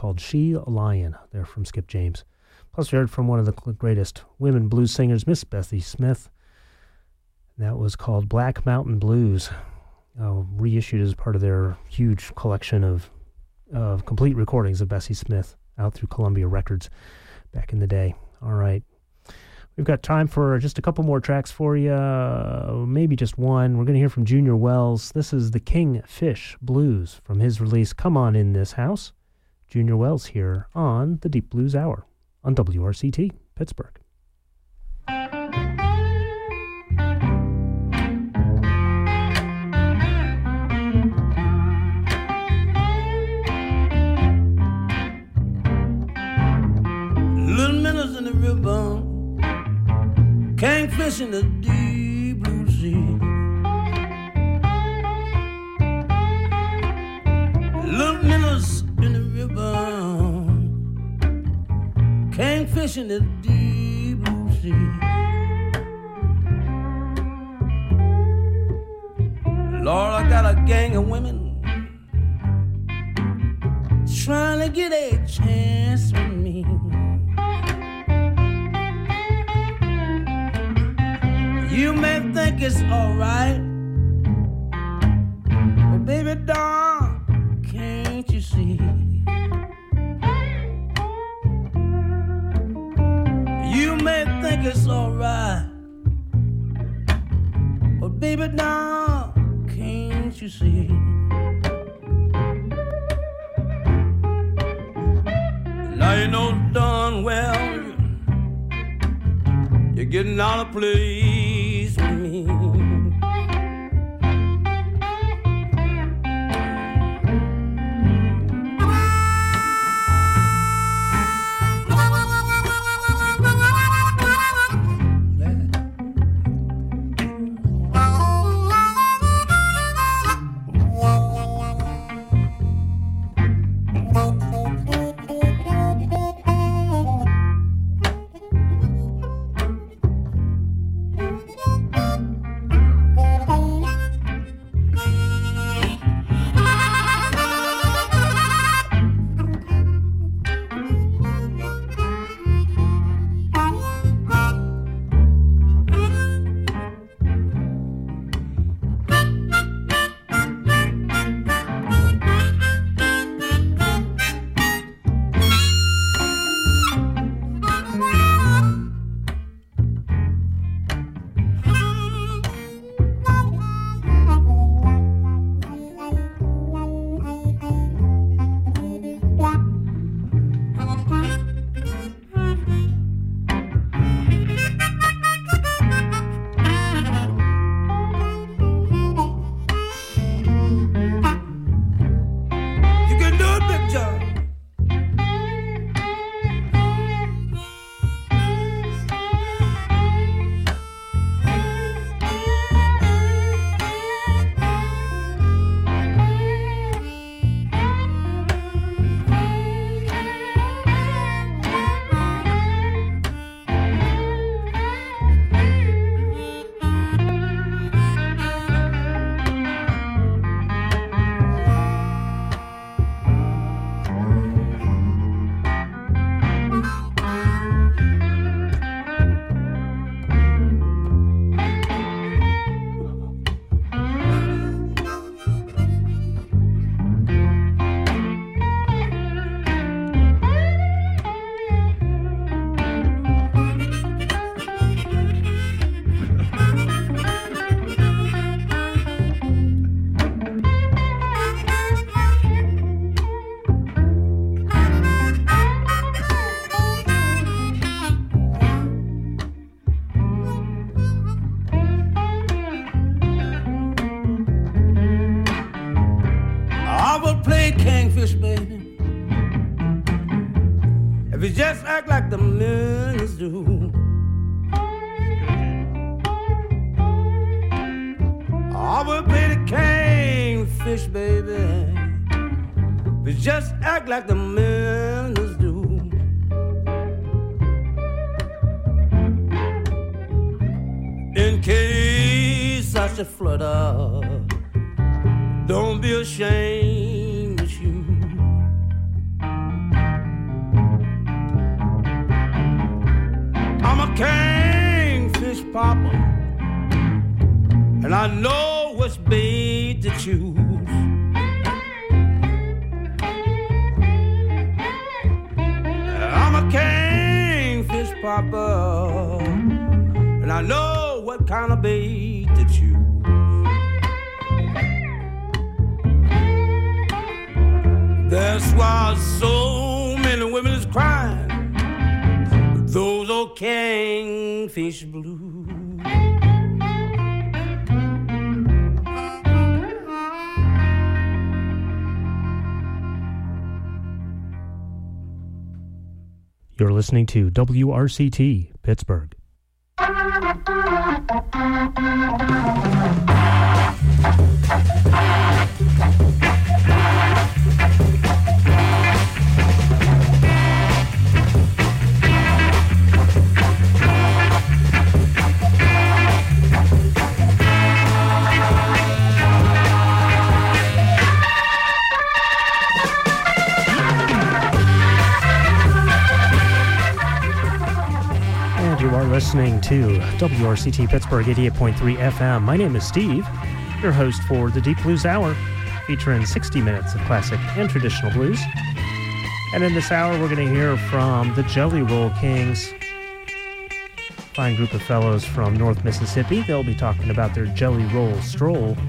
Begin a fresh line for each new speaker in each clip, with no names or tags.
called She Lion. They're from Skip James. Plus, we heard from one of the greatest women blues singers, Miss Bessie Smith. That was called Black Mountain Blues, reissued as part of their huge collection of complete recordings of Bessie Smith out through Columbia Records back in the day. All right. We've got time for just a couple more tracks for you, maybe just one. We're going to hear from Junior Wells. This is the Kingfish Blues from his release, Come On In This House. Junior Wells here on the Deep Blues Hour on WRCT, Pittsburgh.
Little minnows in the river, kingfish in the deep blue sea. Little minnows in the river, kingfish in the deep blue sea. Lord, I got a gang of women trying to get a chance with me. You may think it's alright, but baby doll, can't you see? You may think it's alright, but baby doll, can't you see? Now you know darn well you're getting out of place with me. Just act like the millions do. I will play the kingfish, baby. But just act like the millions do. In case I should flutter, don't be ashamed to shoot. kingfish popper, and I know which bait to choose. I'm a kingfish popper, and I know what kind of bait to choose. That's why so many women is crying with those old kingfish blues.
You're listening to WRCT, Pittsburgh. Listening to WRCT Pittsburgh 88.3 FM. My name is Steve, your host for the Deep Blues Hour, featuring 60 minutes of classic and traditional blues. And in this hour, we're going to hear from the Jelly Roll Kings, fine group of fellows from North Mississippi. They'll be talking about their Jelly Roll Stroll.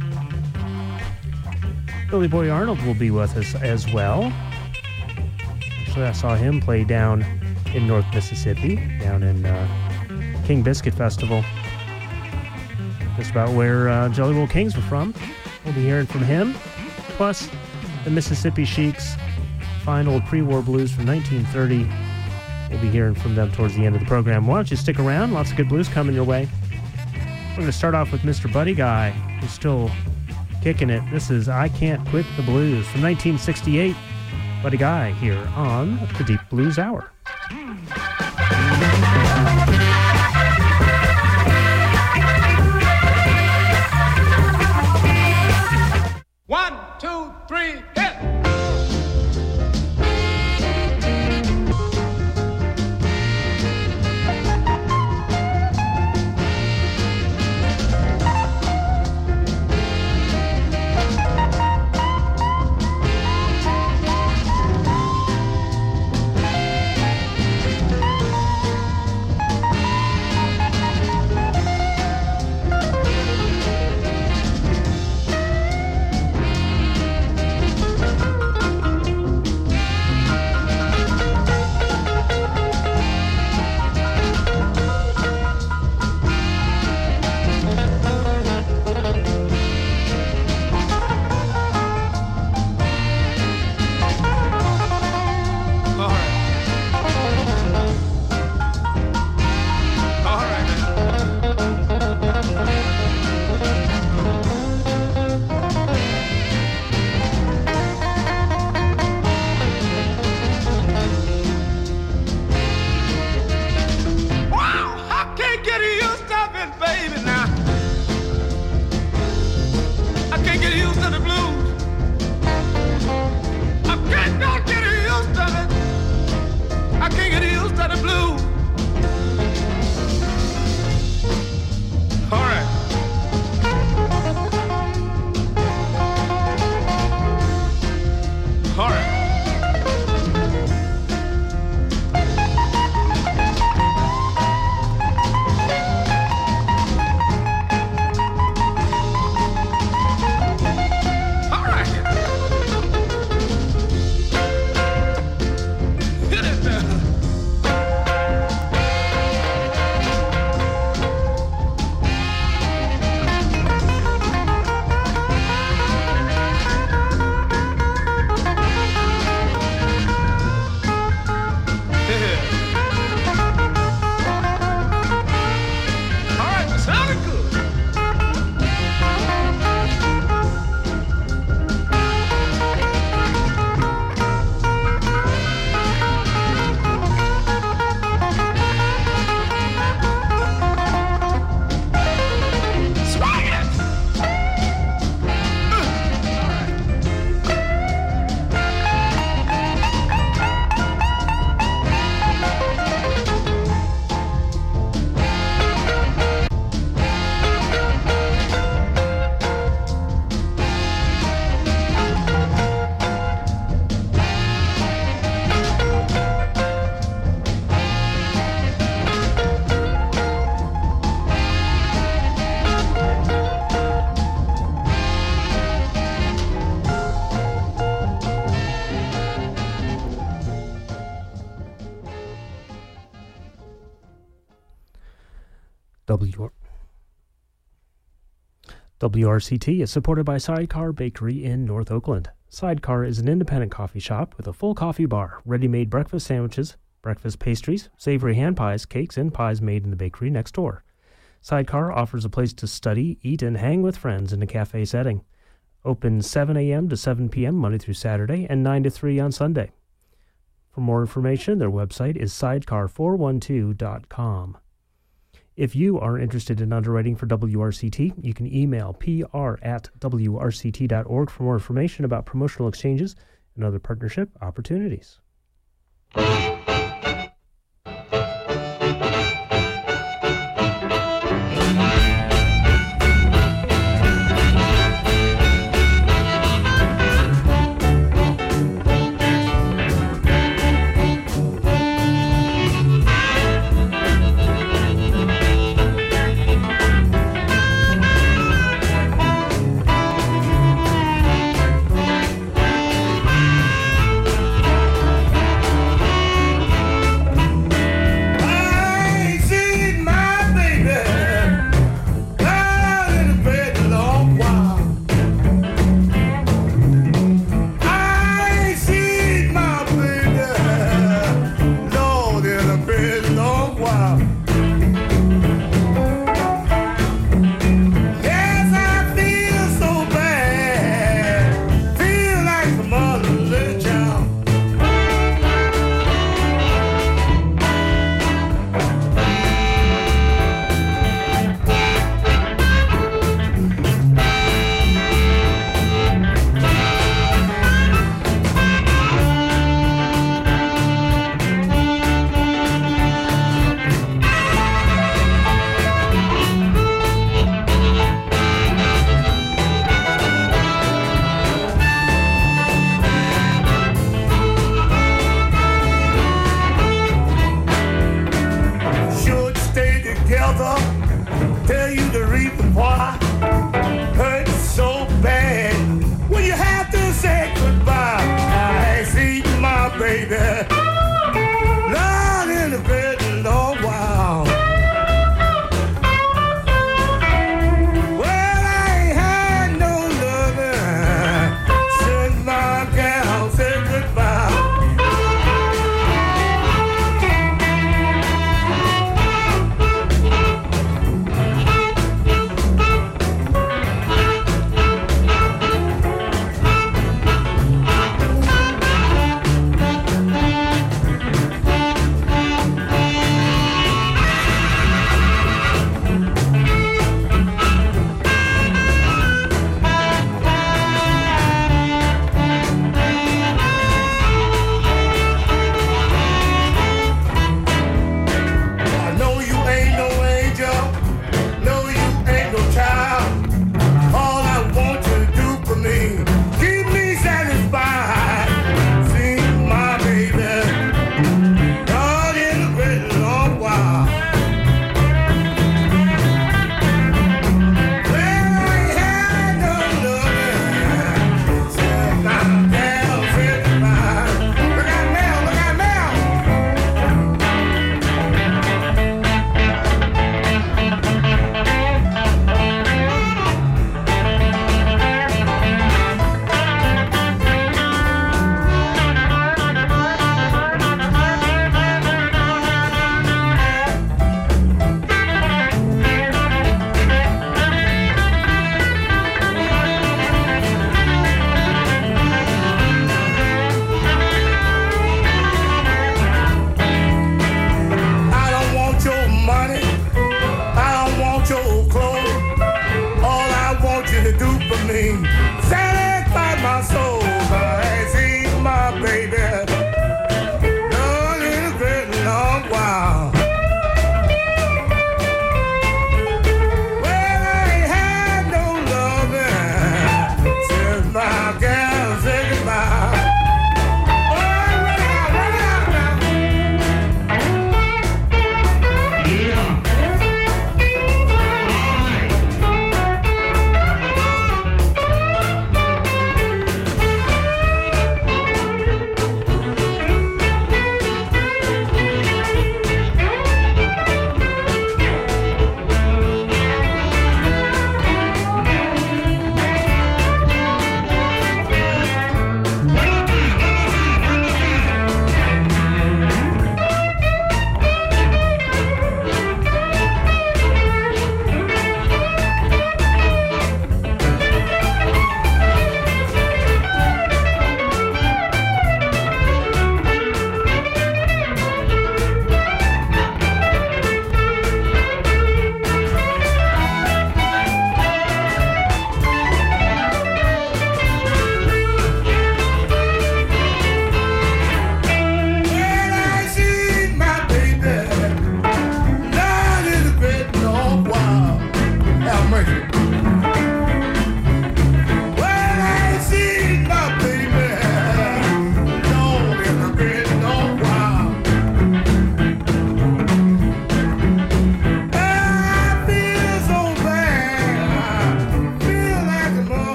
Billy Boy Arnold will be with us as well. Actually, I saw him play down in North Mississippi, down in King Biscuit Festival. Just about where Jelly Roll Kings were from. We'll be hearing from him. Plus, the Mississippi Sheiks, fine old pre-war blues from 1930. We'll be hearing from them towards the end of the program. Why don't you stick around? Lots of good blues coming your way. We're going to start off with Mr. Buddy Guy, who's still kicking it. This is I Can't Quit the Blues from 1968. Buddy Guy here on the Deep Blues Hour.
1, 2, 3, hit!
WRCT is supported by Sidecar Bakery in North Oakland. Sidecar is an independent coffee shop with a full coffee bar, ready-made breakfast sandwiches, breakfast pastries, savory hand pies, cakes, and pies made in the bakery next door. Sidecar offers a place to study, eat, and hang with friends in a cafe setting. Open 7 a.m. to 7 p.m. Monday through Saturday and 9 to 3 on Sunday. For more information, their website is sidecar412.com. If you are interested in underwriting for WRCT, you can email pr@wrct.org for more information about promotional exchanges and other partnership opportunities.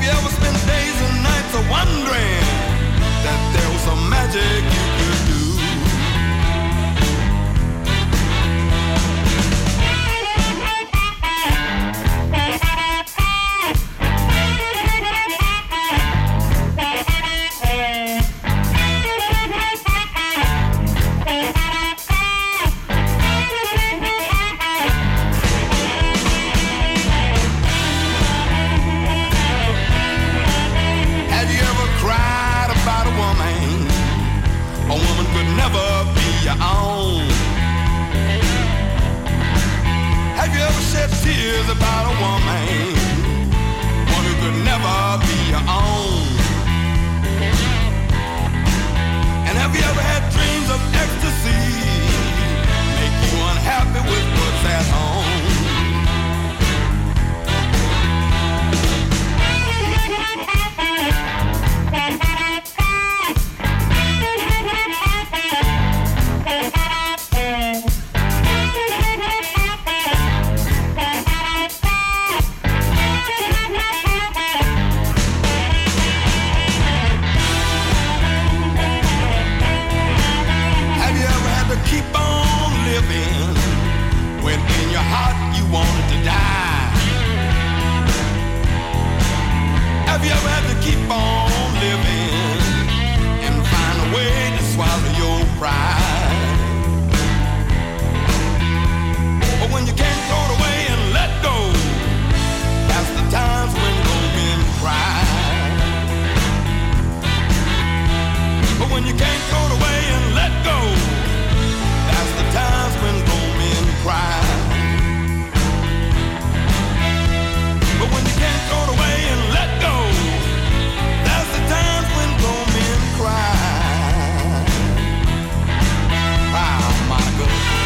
you ever spent days and nights a wondering that there was some magic you could do? Never be your own. Have you ever shed tears about a woman, one who could never be your own? And have you ever had dreams of ecstasy, make you unhappy with what's at home? Keep on living when in your heart you wanted to die. Have you ever had to keep on living and find a way to swallow your pride? But when you can't throw it away and let go, that's the times when grown men cry. But when you can't throw it away and let go, that's the times when grown men cry. But when you can't throw it away and let go, that's the times when grown men cry. Wow, Monica.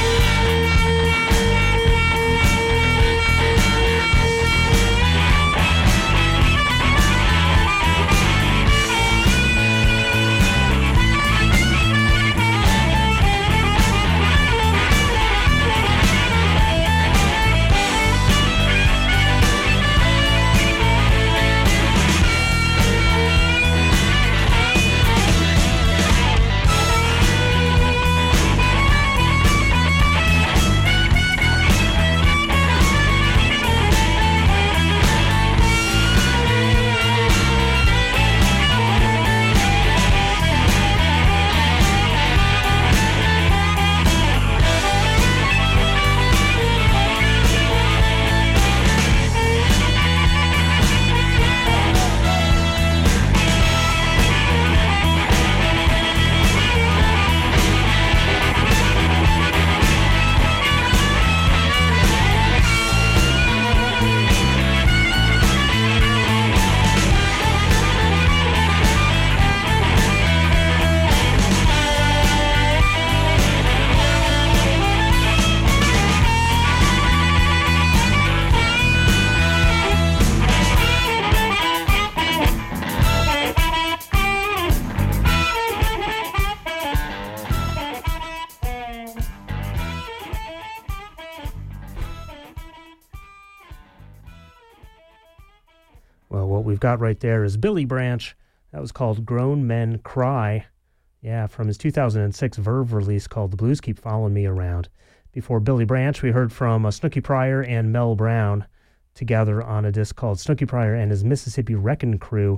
What we've got right there is Billy Branch. That was called Grown Men Cry. Yeah, from his 2006 Verve release called The Blues Keep Following Me Around. Before Billy Branch, we heard from Snooky Pryor and Mel Brown together on a disc called Snooky Pryor and His Mississippi Wreckin' Crew.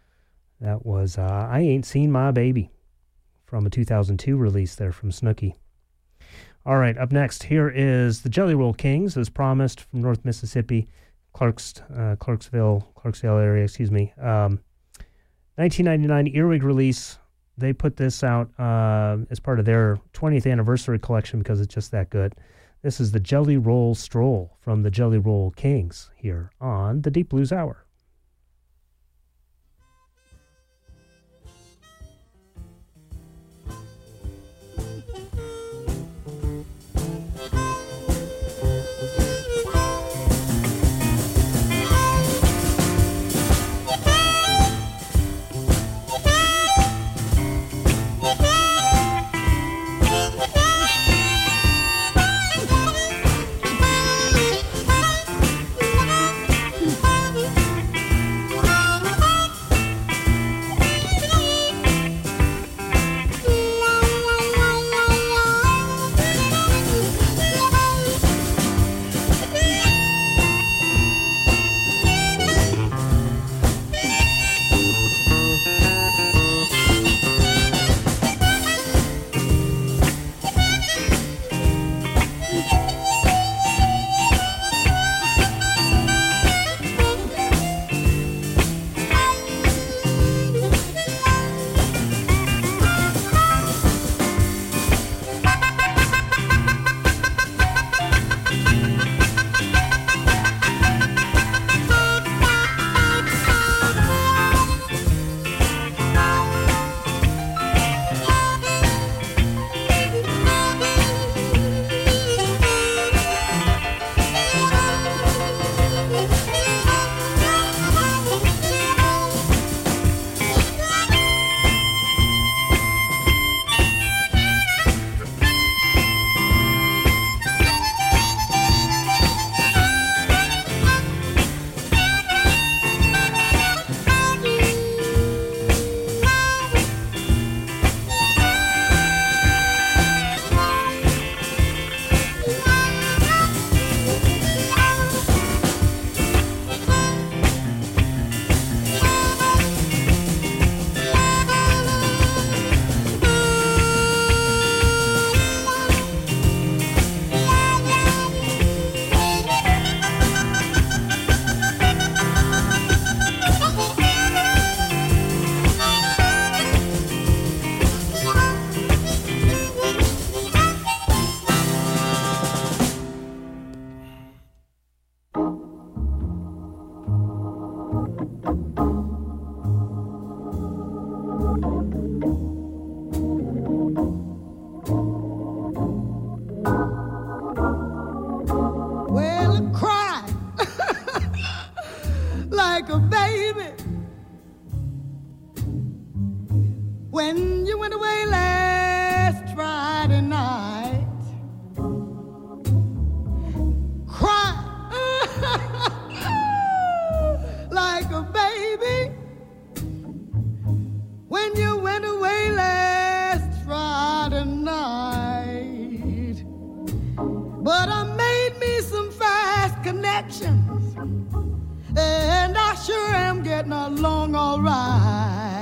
That was I Ain't Seen My Baby from a 2002 release there from Snooky. All right, up next, here is the Jelly Roll Kings, as promised, from North Mississippi, Clarksville area, 1999 Earwig release. They put this out as part of their 20th anniversary collection because it's just that good. This is the Jelly Roll Stroll from the Jelly Roll Kings here on the Deep Blues Hour.
like a baby. When you went away last Friday night, cry like a baby. When you went away last Friday night, but I made me some fast connections, and I sure am getting along all right.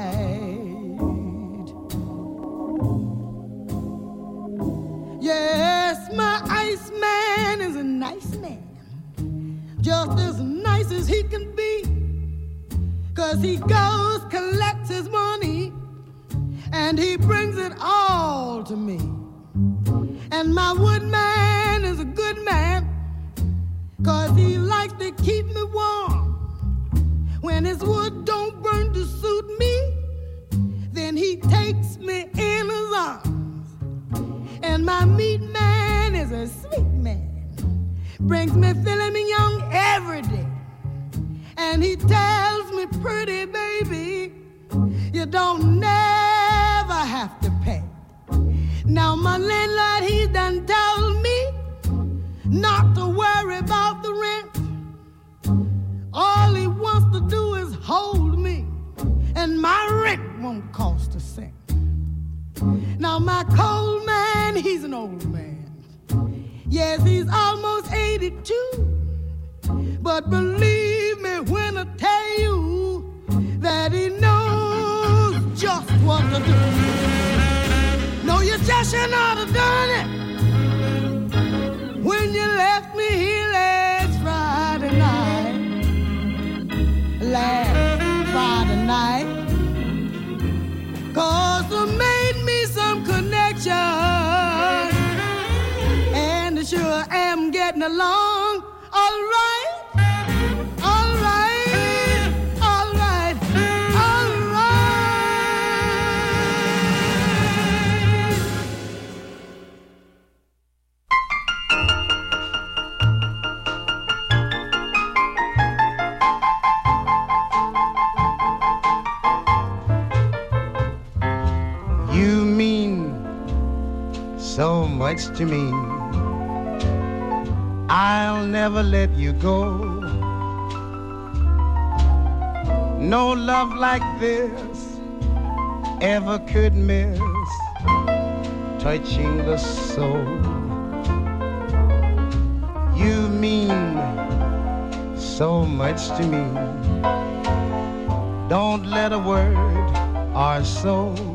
Yes, my Iceman is a nice man, just as nice as he can be, 'cause he goes, collects his money, and he brings it all to me. And my woodman is a good man, 'cause he likes to keep me warm. When his wood don't burn to suit me, then he takes me in his arms. And my meat man is a sweet man, brings me filet mignon every day. And he tells me, pretty baby, you don't never have to pay. Now my landlord, he done told me not to worry about the rent. All he wants to do is hold me, and my rent won't cost a cent. Now my coal man, he's an old man. Yes, he's almost 82. But believe me when I tell you that he knows just what to do. No, you just shouldn't have done it when you left me here last Friday night. Last Friday night. 'Cause you made me some connection, and I sure am getting along all right. All right, all right, all right.
You mean so much to me. I'll never let you go. No love like this ever could miss touching the soul. You mean so much to me. Don't let a word or so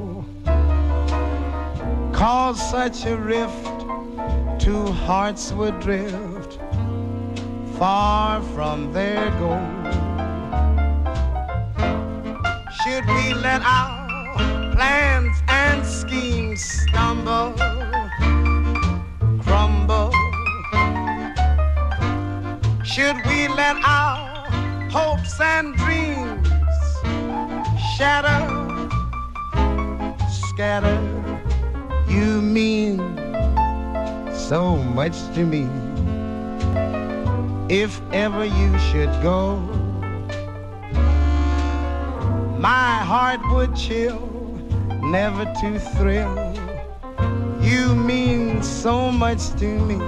cause such a rift. Two hearts would drift far from their goal. Should we let our plans and schemes stumble, crumble? Should we let our hopes and dreams shatter, scatter? You mean so much to me. If ever you should go, my heart would chill, never to thrill. You mean so much to me.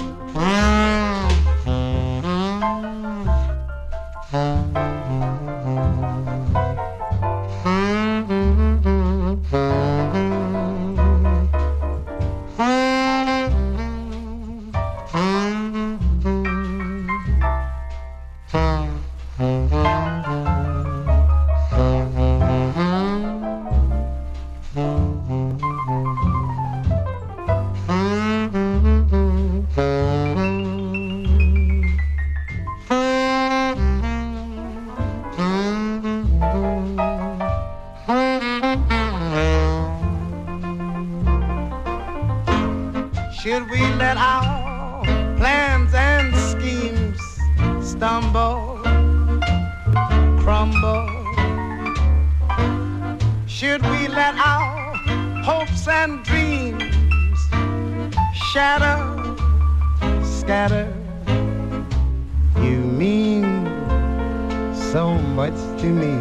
Should we let our plans and schemes stumble, crumble? Should we let our hopes and dreams shatter, scatter? You mean so much to me.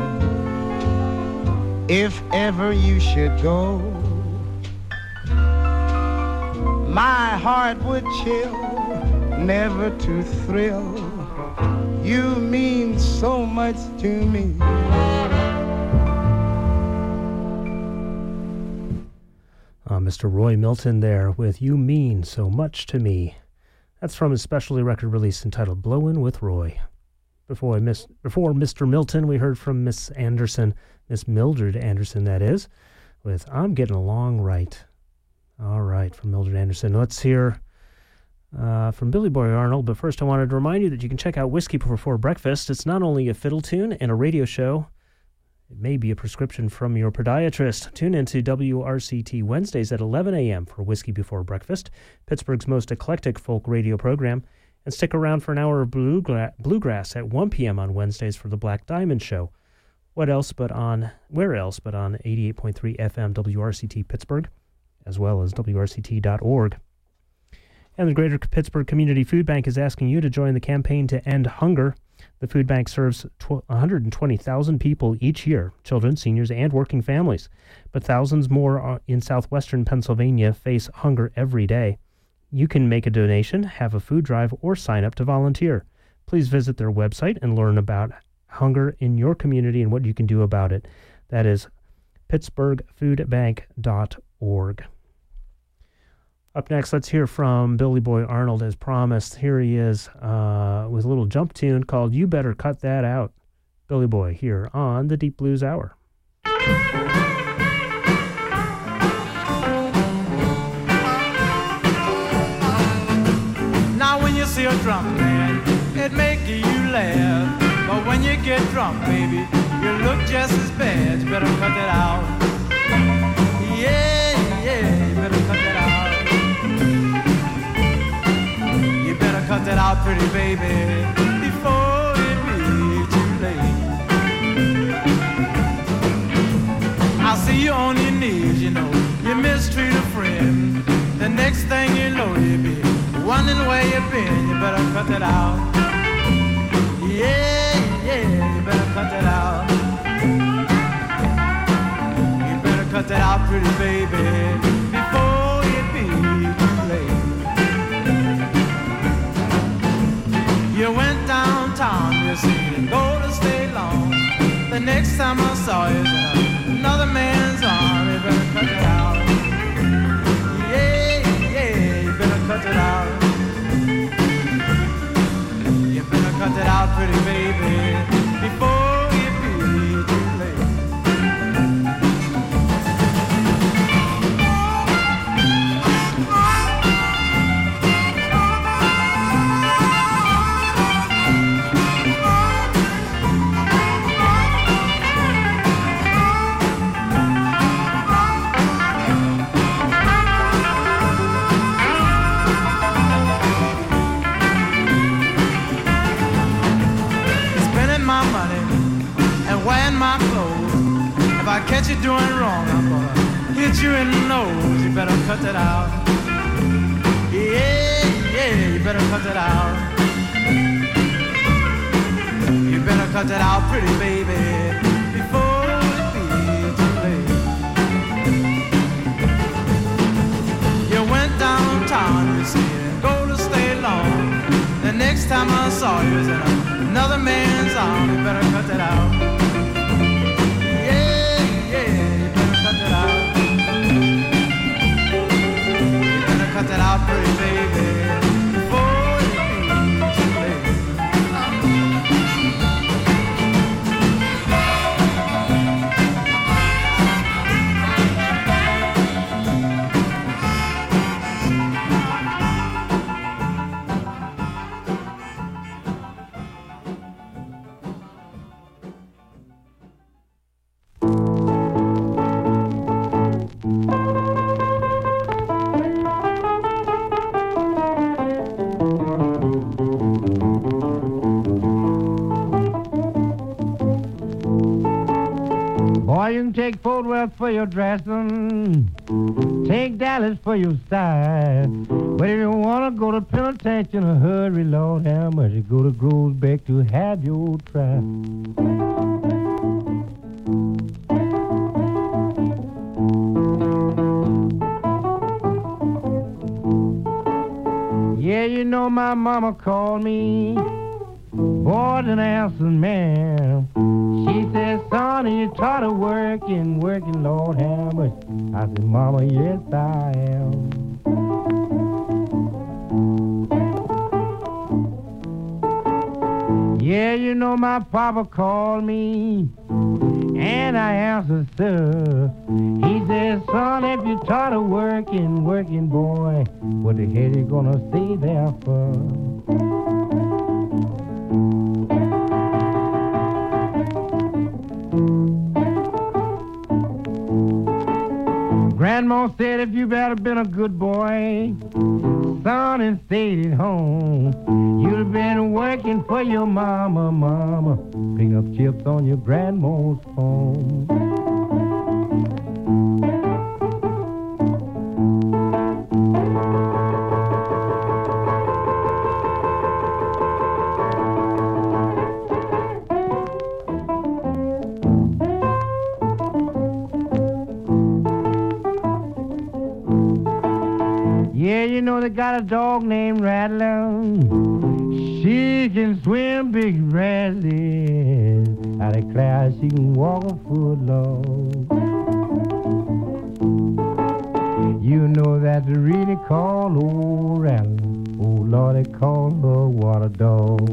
If ever you should go, my heart would chill, never to thrill. You mean so much to me.
Mr. Roy Milton there with You Mean So Much to Me. That's from his specialty record release entitled Blowin' with Roy. Before Mr. Milton, we heard from Miss Anderson, Miss Mildred Anderson, that is, with I'm Getting Along Right. All right, from Mildred Anderson. Let's hear from Billy Boy Arnold, but first I wanted to remind you that you can check out Whiskey Before Breakfast. It's not only a fiddle tune and a radio show, it may be a prescription from your podiatrist. Tune into WRCT Wednesdays at 11 a.m. for Whiskey Before Breakfast, Pittsburgh's most eclectic folk radio program, and stick around for an hour of bluegrass at 1 p.m. on Wednesdays for the Black Diamond Show. Where else but on 88.3 FM WRCT Pittsburgh, as well as WRCT.org. And the Greater Pittsburgh Community Food Bank is asking you to join the campaign to end hunger. The food bank serves 120,000 people each year, children, seniors, and working families. But thousands more in southwestern Pennsylvania face hunger every day. You can make a donation, have a food drive, or sign up to volunteer. Please visit their website and learn about hunger in your community and what you can do about it. That is pittsburghfoodbank.org. Up next, let's hear from Billy Boy Arnold as promised. Here he is with a little jump tune called You Better Cut That Out. Billy Boy here on the Deep Blues Hour.
Now when you see a drunk man, it make you laugh. But when you get drunk, baby, you look just as bad. You better cut that out. Yeah, you better cut that out. Cut that out, pretty baby, before it be too late. I'll see you on your knees, you know, you mistreat a friend. The next thing you know, you be wondering where you been. You better cut that out. Yeah, you better cut that out. You better cut that out, pretty baby, before it be too late. You went downtown, you see, and go to stay long. The next time I saw you, another man's arm. You better cut it out. Yeah, you better cut it out. You better cut it out, pretty baby, before it be too late. If I catch you doing wrong, I'm gonna hit you in the nose. You better cut that out. Yeah, you better cut that out. You better cut that out, pretty baby, before it be too late. You went downtown, you see, and go to stay long. The next time I saw you was in another man's arm. You better cut that out. Cut that out, pretty baby, before it be too late.
Boy, you can take Fort Worth for your dressing, take Dallas for your style. But if you want to go to penitentiary in a hurry, Lord have mercy, go to Groesbeck to have your trial. Yeah, you know my mama called me bored and answered, man. She said, son, you taught her working, Lord have mercy. I said, Mama, yes, I am. Yeah, you know my papa called me, and I answered, sir. He said, son, if you taught her working, boy, what the hell you gonna stay there for? Grandma said if you better been a good boy, son, and stayed at home, you'd have been working for your mama, picking up chips on your grandma's phone. Yeah, you know they got a dog named Rattler. She can swim big rapids. I declare she can walk a foot long. You know that they really call old Rattler. Oh, Lord, they call her water dog.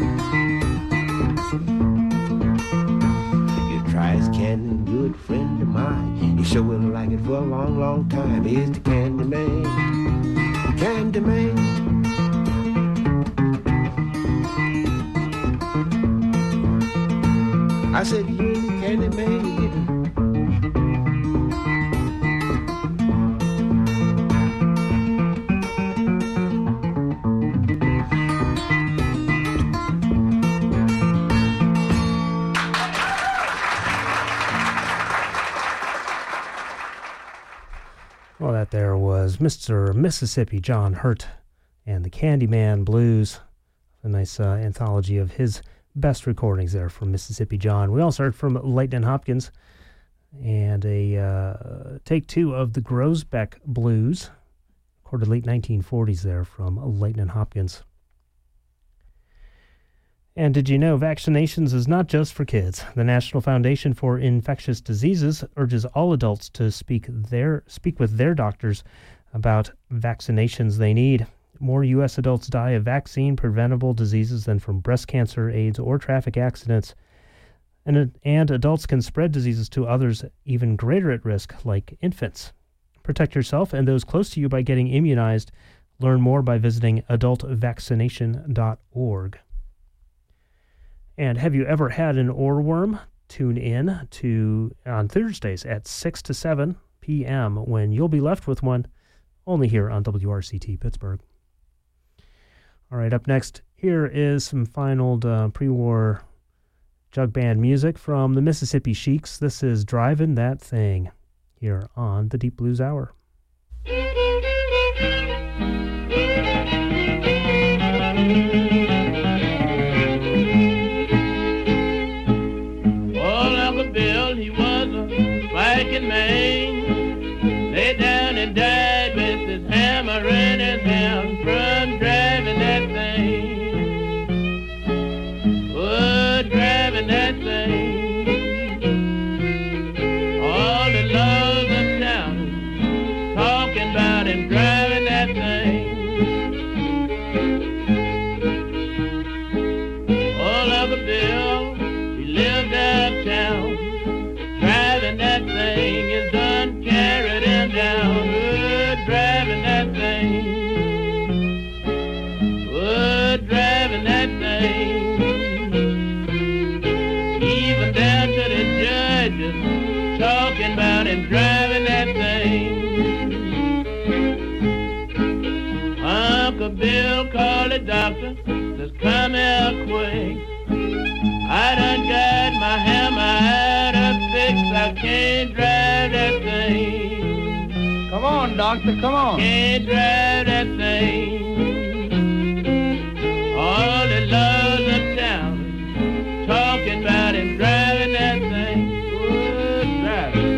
Good friend of
my, he sure will like it for a long, long time. He's the Candy Man, Candy Man. I said, you the Candy Man.
Well, that there was Mr. Mississippi John Hurt and the Candyman Blues. A nice anthology of his best recordings there from Mississippi John. We also heard from Lightnin' Hopkins and a take two of the Grosbeck Blues, recorded late 1940s there from Lightnin' Hopkins. And did you know vaccinations is not just for kids? The National Foundation for Infectious Diseases urges all adults to speak with their doctors about vaccinations they need. More U.S. adults die of vaccine-preventable diseases than from breast cancer, AIDS, or traffic accidents. And adults can spread diseases to others even greater at risk, like infants. Protect yourself and those close to you by getting immunized. Learn more by visiting adultvaccination.org. And have you ever had an oarworm? Tune in on Thursdays at 6 to 7 p.m. when you'll be left with one, only here on WRCT Pittsburgh. All right, up next, here is some fine old pre-war jug band music from the Mississippi Sheiks. This is Drivin' That Thing here on the Deep Blues Hour.
Bill, he was a Viking man, lay down and died with his hammer in his hand from driving that thing. Oh, driving that thing. All the laws of town talking about him driving that thing. Oh, Uncle Bill, he lived uptown. Driving that thing is done carried him down. Oh, driving that thing. Oh, driving that thing. Even down to the judges talking about him driving that thing. Uncle Bill called the doctor, says come here quick. I done got my hammer out of fix. I can't drive that thing.
Come on, doctor, come on.
Can't drive that thing. All the laws of town talking about him driving that thing. Oh, driving.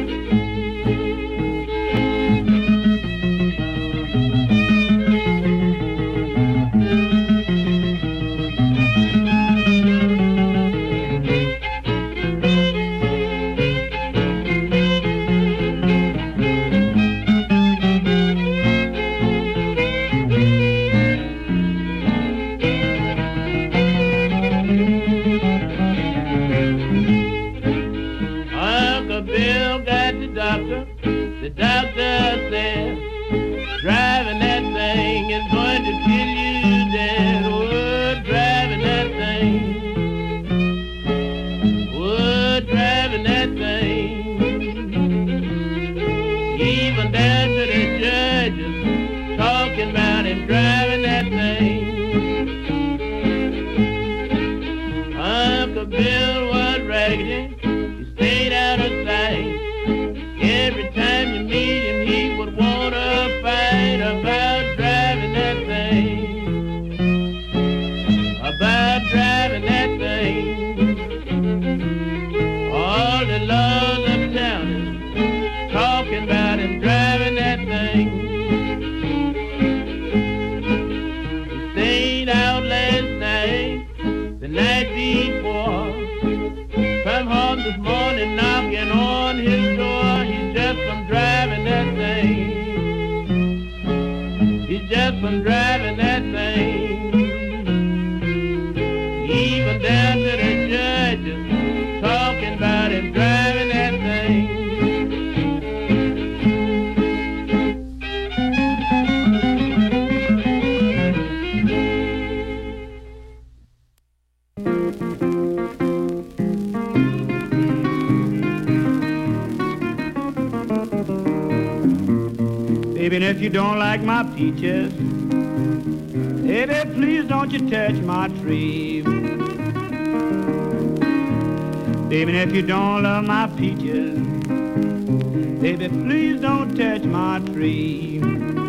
The doctor said, driving that thing is going to kill you dead. Oh, driving that thing. Oh, driving that thing. Even down to the judges talking about him driving that thing. Uncle Bill was raggedy. He stayed out of sight. Every time you meet him, he would want to fight about driving that thing. About driving that thing. All the laws of town is talking about him driving that thing. He stayed out last night, the night before. Come home this morning knocking on his door. He's just from driving that thing. He's just from driving that thing. Even down to the judges talking about him driving that thing.
Even if you don't like my peaches, baby, please don't you touch my tree. Even if you don't love my peaches, baby, please don't touch my tree.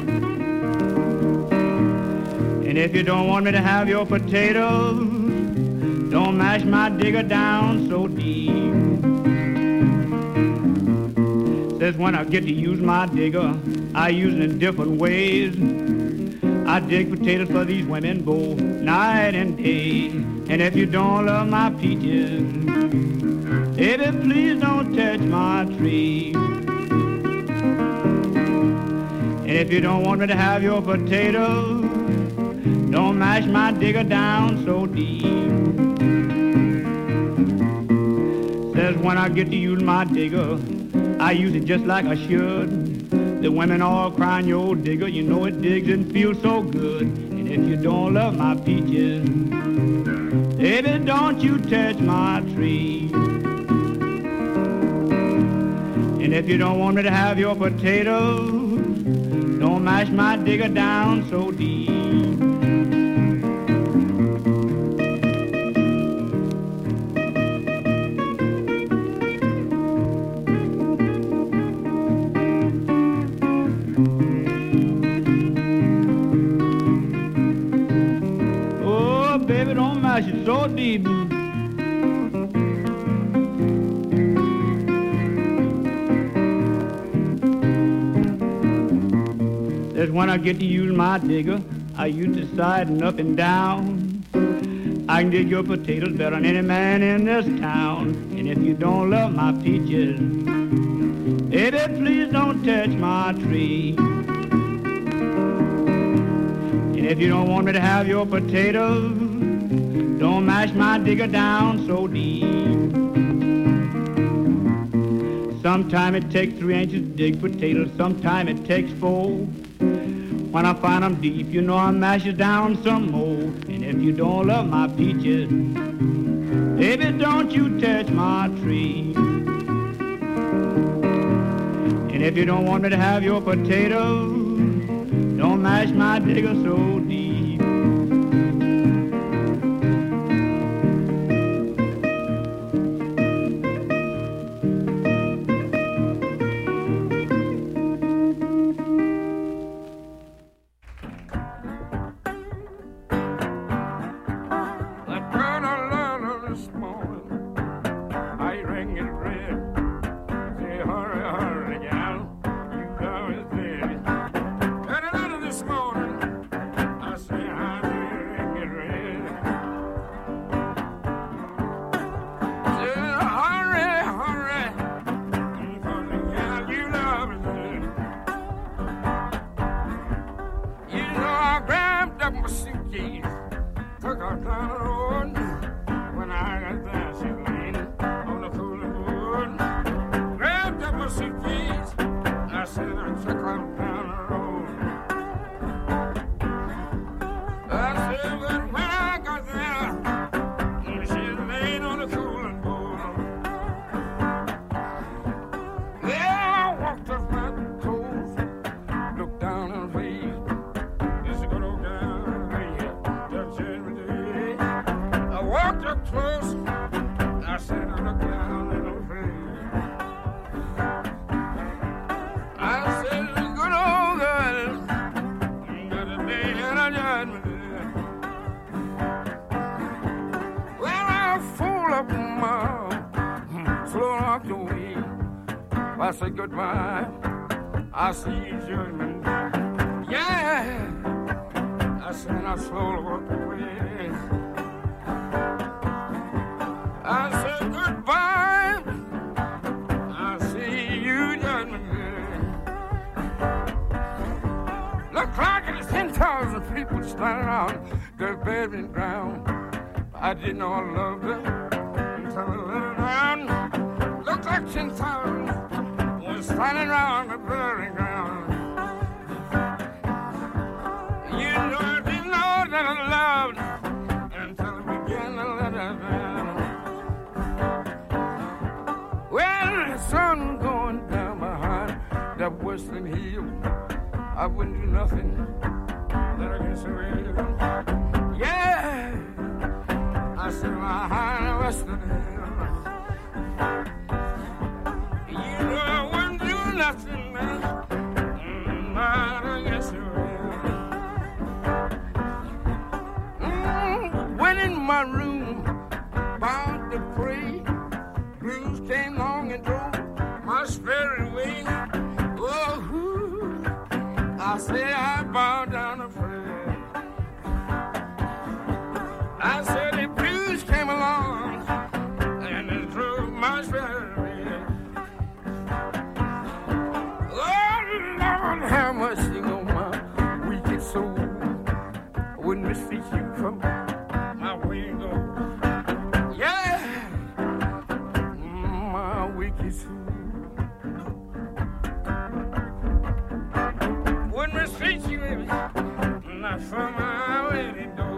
And if you don't want me to have your potatoes, don't mash my digger down so deep. Says when I get to use my digger, I use it in different ways. I dig potatoes for these women both night and day. And if you don't love my peaches, baby, please don't touch my tree. And if you don't want me to have your potatoes, don't mash my digger down so deep. Says when I get to use my digger, I use it just like I should. The women all crying, your digger, you know it digs and feels so good. And if you don't love my peaches, baby, don't you touch my tree. And if you don't want me to have your potatoes, don't mash my digger down so deep. It's so deep. That's when I get to use my digger. I use it side and up and down. I can dig your potatoes better than any man in this town. And if you don't love my peaches, baby, please don't touch my tree. And if you don't want me to have your potatoes, don't mash my digger down so deep. Sometime it takes 3 inches to dig potatoes, sometime it takes 4. When I find them deep, you know I mash it down some more. And if you don't love my peaches, baby, don't you touch my tree. And if you don't want me to have your potatoes, don't mash my digger so deep.
I say goodbye, I see judgment. Yeah, I said I slowly walk away. I said goodbye, I see you judgment. Look like it's 10,000 people standing on the burying ground. I didn't know I loved her until I let her down. Look like 10,000 standing around the burying ground. You know I didn't know that I loved until I began to let her down. Well, the sun going down behind that western hill. I wouldn't do nothing that I guess I really don't. Yeah, I said my high western. You know I wouldn't do nothing that I guess I really. Went in my room, bound to pray. Blues came along and drove my spirit away. Oh, I say I bow down to pray. I said the blues came along and it drove my spirit away. Oh, Lord, how much you know my wicked soul. I wouldn't mistreat you from my way to go. Yeah, my wicked soul. Wouldn't mistreat you, baby, not from my way to go.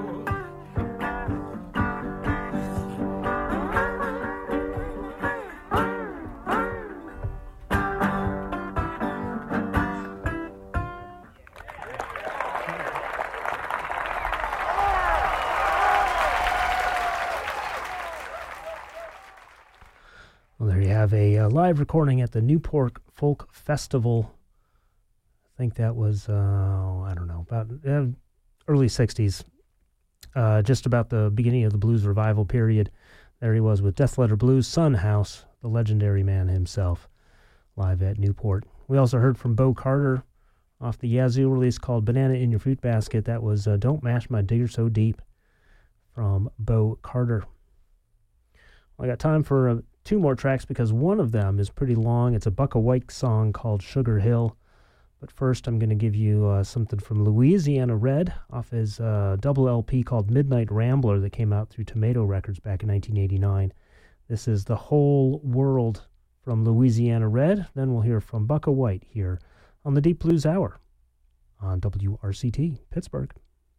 Well, there you have a live recording at the Newport Folk Festival. I think that was, I don't know, about early 60s, just about the beginning of the blues revival period. There he was with Death Letter Blues, Son House, the legendary man himself, live at Newport. We also heard from Bo Carter off the Yazoo release called Banana in Your Fruit Basket. That was Don't Mash My Digger So Deep from Bo Carter. Well, I got time for two more tracks because one of them is pretty long. It's a Bucka White song called Sugar Hill. But first, I'm going to give you something from Louisiana Red off his double LP called Midnight Rambler that came out through Tomato Records back in 1989. This is The Whole World from Louisiana Red. Then we'll hear from Bucka White here on the Deep Blues Hour on WRCT, Pittsburgh.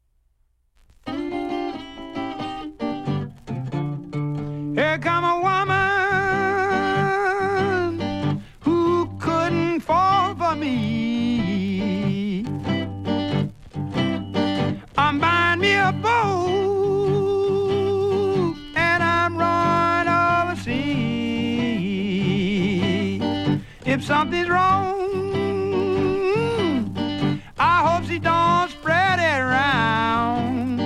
Here come a woman who couldn't fall for me. I'm buying me a boat and I'm rowing overseas. If something's wrong, I hope she don't spread it around.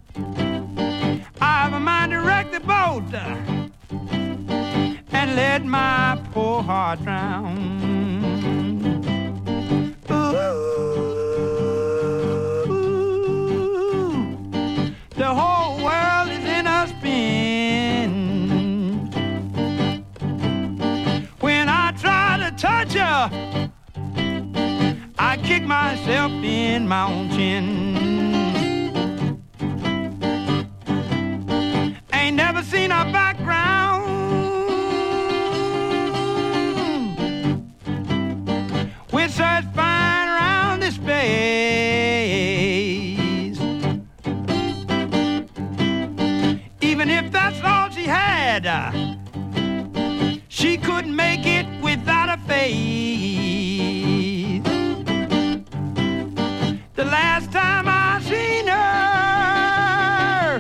I have a mind to wreck the boat and let my poor heart drown. The whole world is in a spin. When I try to touch her, I kick myself in my own chin. Ain't never seen a background with such fine round space. Even if that's all she had, she couldn't make it without a face. The last time I seen her,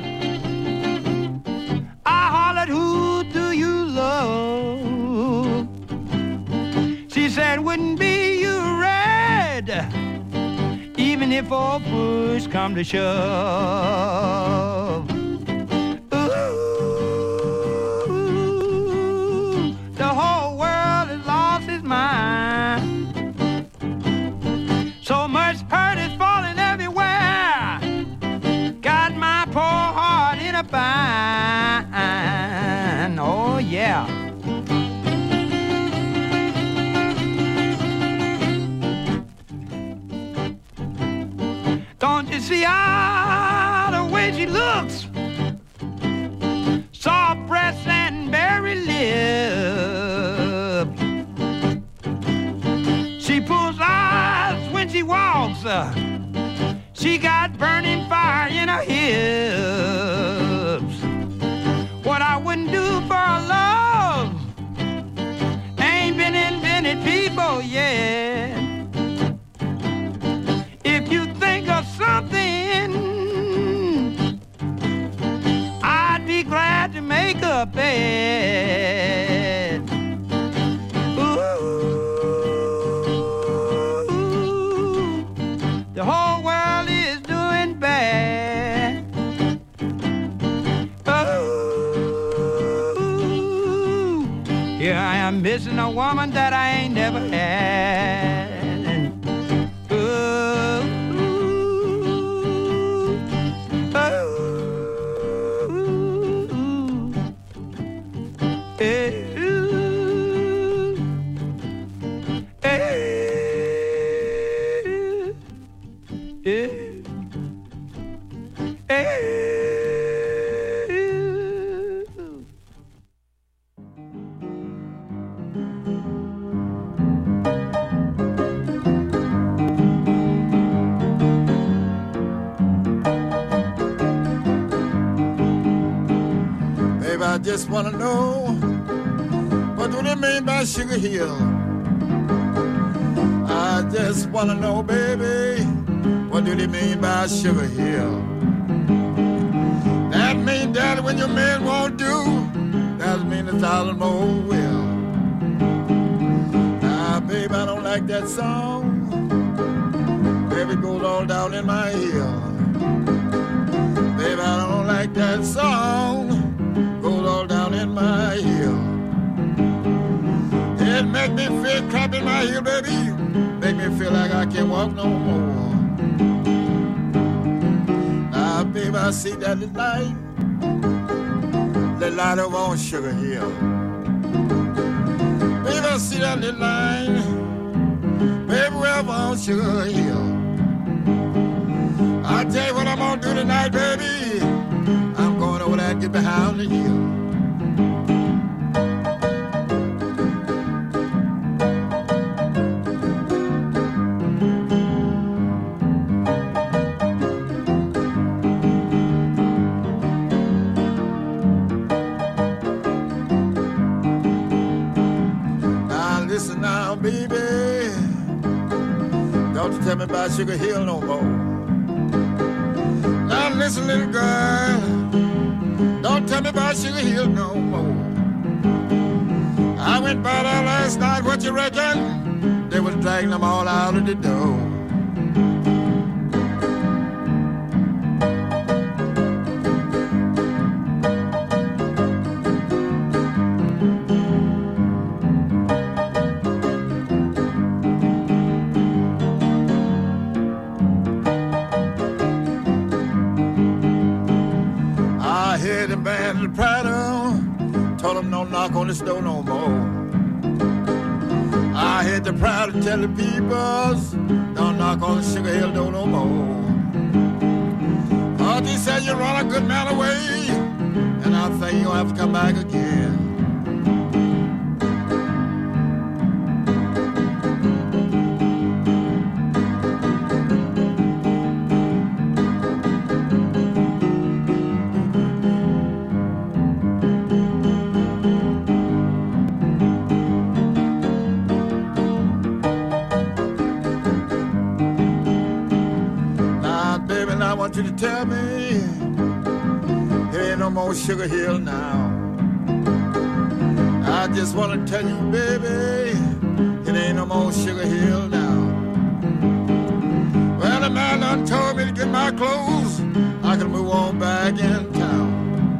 I hollered, "Who do you love?" She said, "Wouldn't be you, Red, even if all push come to shove." The whole world has lost its mind. So much hurt is falling everywhere. Got my poor heart in a bind. Oh yeah. Don't you see how the way she looks? Soft breasts and berry lips. She pulls eyes when she walks. She got burning fire in her hips. What I wouldn't do for her love ain't been invented, people, yet. chasing a woman that I ain't never had.
I just want to know, what do they mean by Sugar Hill? I just want to know, baby, what do they mean by Sugar Hill? That mean that when your man won't do, that mean 1,000 more will. Now, baby, I don't like that song. Baby, it goes all down in my ear. Baby, I don't like that song. Goes all down in my heel. It make me feel crap in my heel, baby. Make me feel like I can't walk no more. Now, baby, I see that light over on Sugar Hill. Baby, I see that little line, baby, we're up on Sugar Hill. I tell you what I'm gonna do tonight, baby. I'm going over there and get behind the hill. Now listen now, baby. Don't you tell me about Sugar Hill no more. Now listen, little girl, don't tell me about Sugar Hill no more. I went by there last night, what you reckon? They was dragging them all out of the door. Told them don't knock on this door no more. I had the pride to tell the peoples don't knock on the Sugar Hill door no more. Oh, they said you run a good man away, and I think you'll have to come back again. I want you to tell me there ain't no more Sugar Hill now. I just want to tell you, baby, it ain't no more Sugar Hill now. Well, the man done told me to get my clothes, I can move on back in town.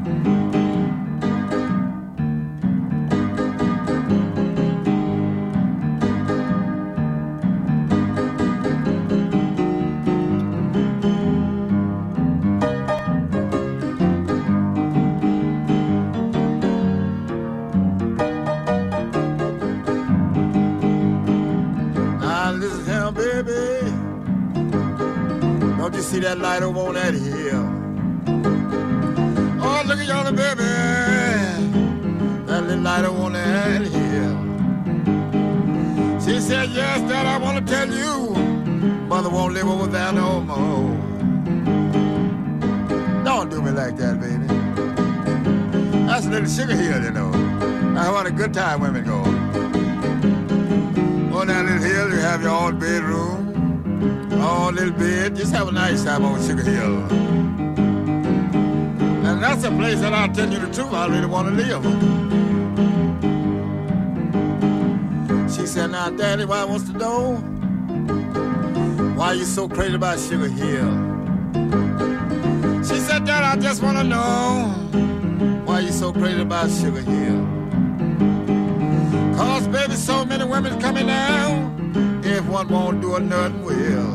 See that light over on that hill. Oh, look at y'all, baby. That little light over on that hill. She said, yes, Dad, I want to tell you, Mother won't live over there no more. Don't do me like that, baby. That's a little Sugar Hill, you know. That's what a good time women go. On that little hill, you have your own bedroom. Oh, little bit, just have a nice time on Sugar Hill. And that's a place that I'll tell you the truth, I really want to live. She said, now, Daddy, why wants to know why you so crazy about Sugar Hill? She said, Daddy, I just want to know why you so crazy about Sugar Hill. Cause baby, so many women coming down. If one won't do it, nothing will.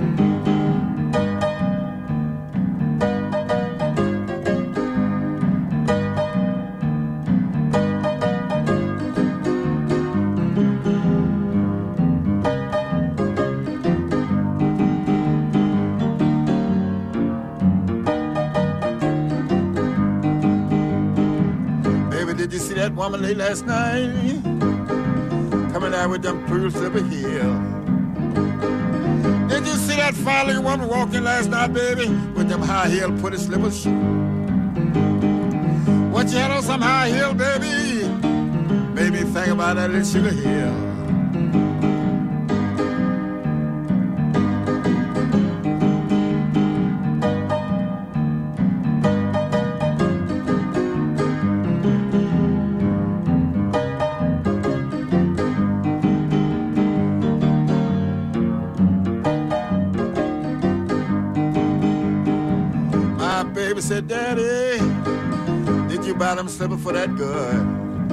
That woman late last night, coming out with them pretty slipper heel. Did you see that fine woman walking last night, baby, with them high heel pretty slipper shoes? What you had on some high heel, baby? Made me think about that little Sugar Hill. Said, Daddy, did you buy them slippers for that good?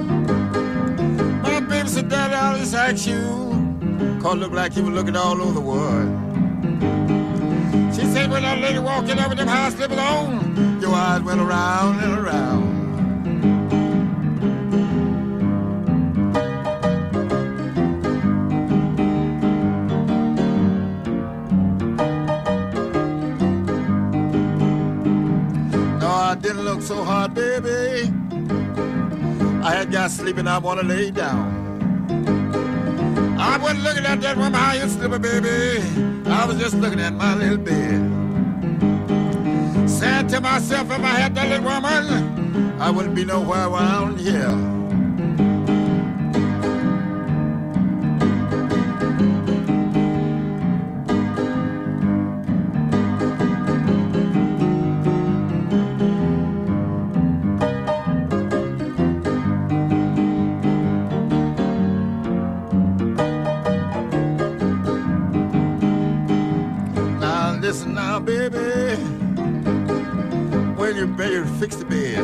My baby said, Daddy, I'll just ask you, cause it looked like you were looking all over the world. She said, when that lady walking up with them high slippers on, your eyes went around and around. Didn't look so hard, baby. I had got sleeping, I wanna lay down. I wasn't looking at that woman high heel slipper, baby. I was just looking at my little bed. Saying to myself, if I had that little woman, I wouldn't be nowhere around here. Baby, fix the bed.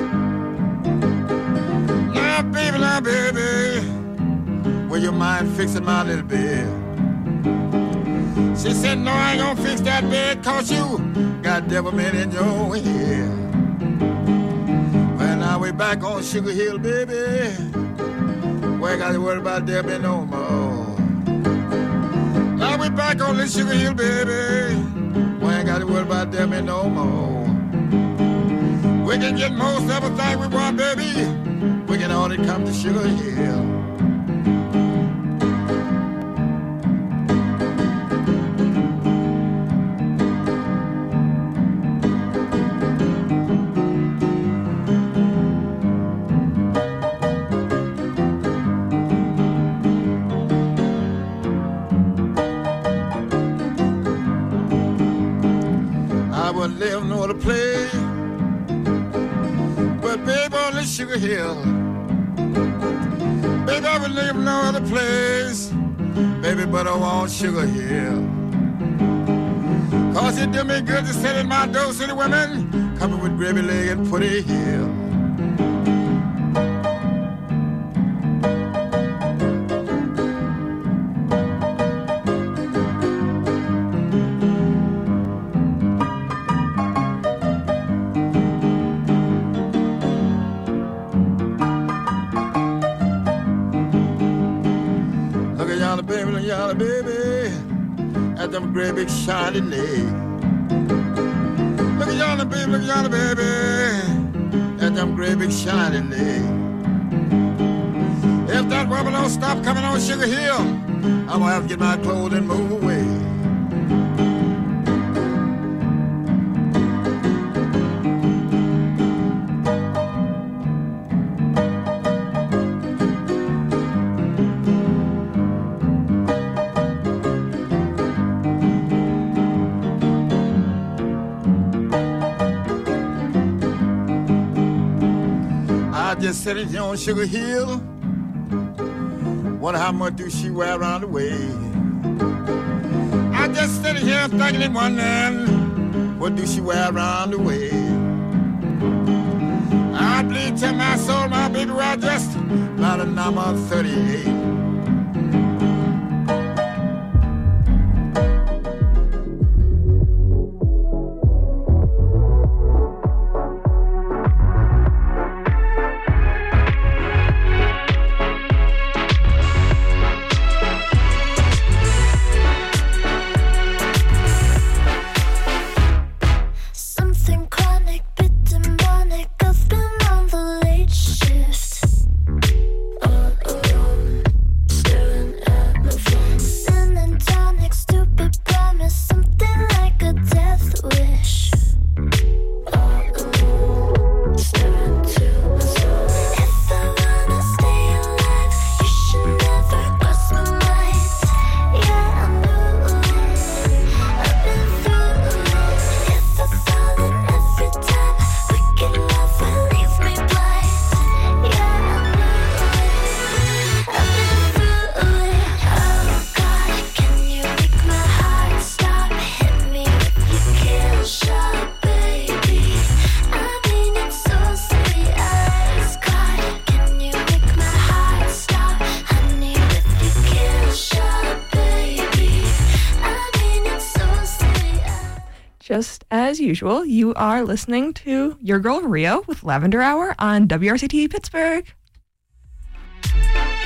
Now, baby, will you mind fixing my little bed? She said, no, I ain't gonna fix that bed, cause you got devil men in your head. Well, now we back on Sugar Hill, baby. We ain't got to worry about devil no more. Now we back on this Sugar Hill, baby. We ain't got to worry about devil no more. We can get most everything we want, baby. We can only come to Sugar Hill. I wouldn't live no other place. Baby, on this Sugar Hill. Baby, I would live no other place. Baby, but I want Sugar Hill. Cause it do me good to sit in my door, city women coming with gravy leg and putty heel. Baby, at them great big shiny legs. Look at yonder, baby, at them great big shiny legs. If that woman don't stop coming on Sugar Hill, I'm gonna have to get my clothes and move away. Just sitting here on Sugar Hill. Wonder how much do she wear around the way? I just sitting here thinking and wondering, what do she wear around the way? I bleed to my soul, my baby, we're just about a number 38.
Just as usual, you are listening to Your Girl Rio with Lavender Hour on WRCT Pittsburgh.